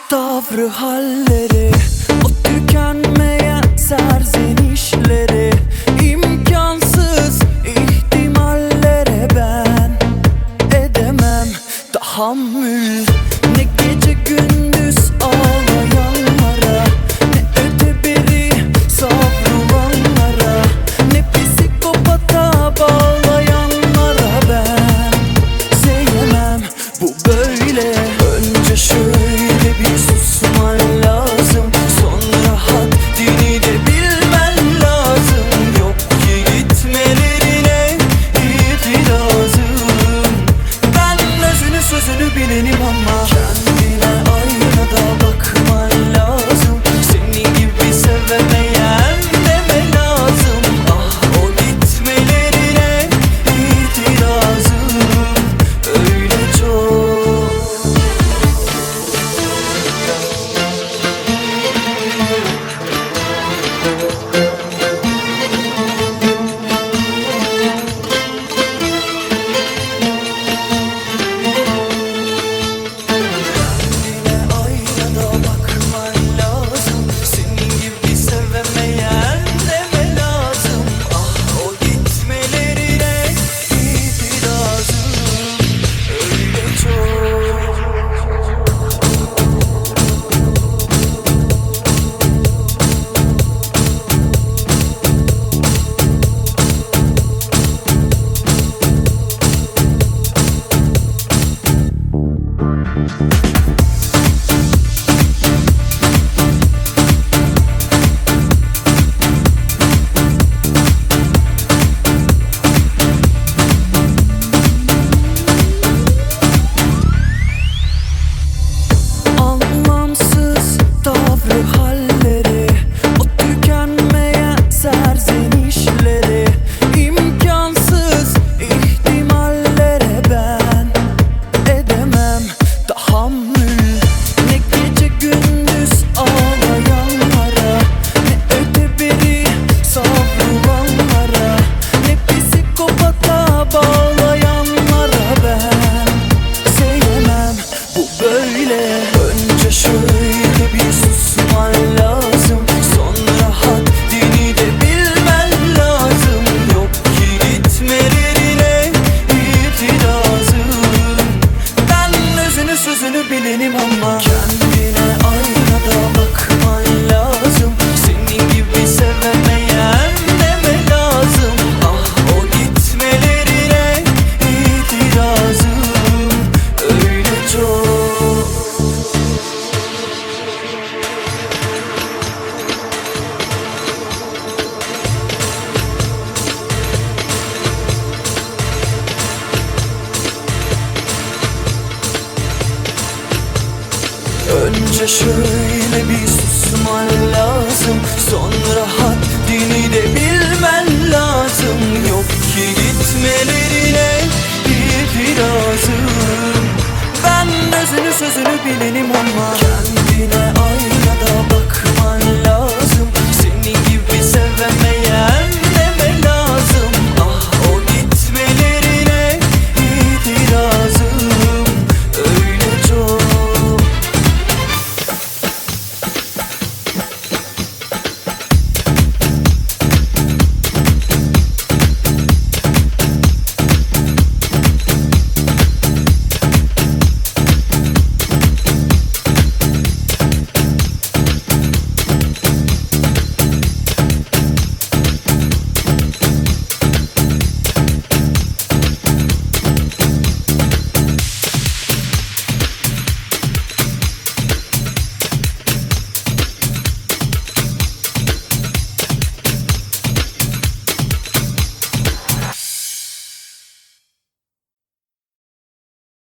tavrı halleri, o tükenmeyen serzenişleri, imkansız ihtimallere ben edemem tahammül. Ne gece gündüz ağlayanlara, ne öteberi savrulanlara, ne psikopata bağlayanlara ben sevmem. Bu böyle. Önce şöyle bir susman lazım, sonra haddini de bilmen lazım. Yok ki gitmelerine itirazım. Ben özünü sözünü bilenim ama kendine aynada bakman lazım. Senin gibi sevemeyen deme lazım. Ah, o gitmelerine itirazım öyle çok. Önce şöyle bir susman lazım, sonra haddini de bilmen lazım. Yok ki gitmelerine itirazım. Ben özünü sözünü bilenim ama kendine aynada bakman lazım. Senin gibi sevemeyen deme lazım. Ah, o gitmelerine itirazım öyle çok. Önce şöyle bir susman lazım, sonra haddini de bilmen lazım. Yok ki gitmelerine